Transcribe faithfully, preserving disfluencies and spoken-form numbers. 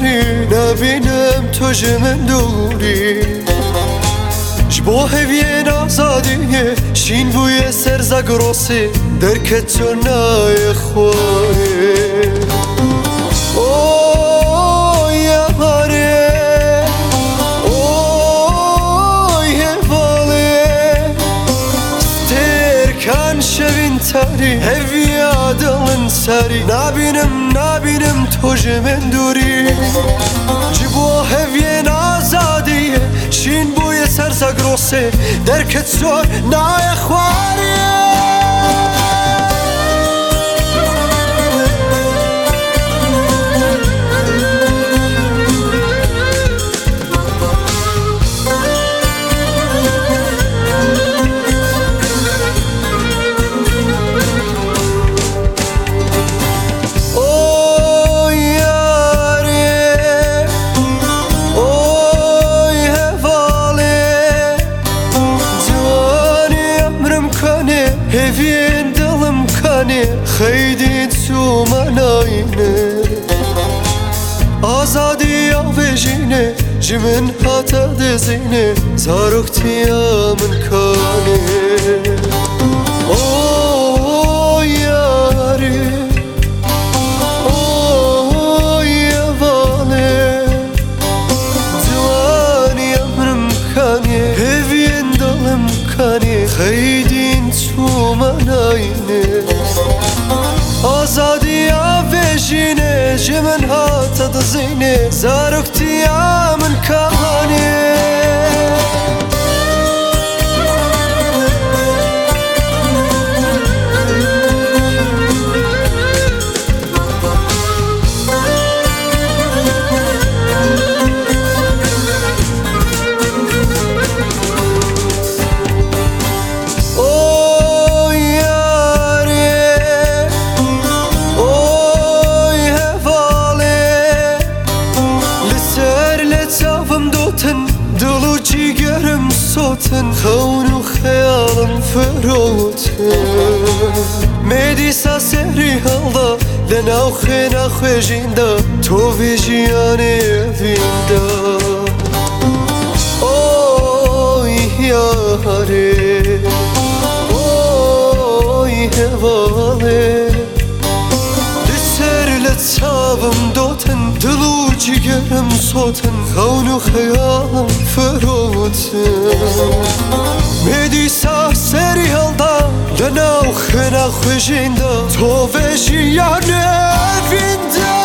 یاری نبینم تو جمن دوری جبو هوین آزادیه شین بوی سر زگروسی درکت تو نای خوری اوی یاری اوی هوالی سترکن شوین تاری هوی آدلن سری نبینم نبینم تو جمن دوری جبو هوین آزادیه شین بوی سر زگروسی درکت تو نای خوری هفین دلم کنه خیلی تو مناینه آزادی آویجینه جمن حتا دزینه زارکتیامن کنه اوه یاری اوه یواله دوانی امرم کنه هفین دلم کنه خیلی تو مناینه آزادی آویجینه جمن حتا دزینه زارکتیامن کنه دلو جیگرم صوتن خون و خیالم فروتن میدیسا سری حالا لناو خینا خویجیندا تو ویجیانی ویندا اوی یاری اوی هوالی لسر لتسابم دوتن دلو جیگرم صوتن خون و خیالم فروتن میدیسا سری حالا لناو خینا خویجیندا تو ویجیانی ویندا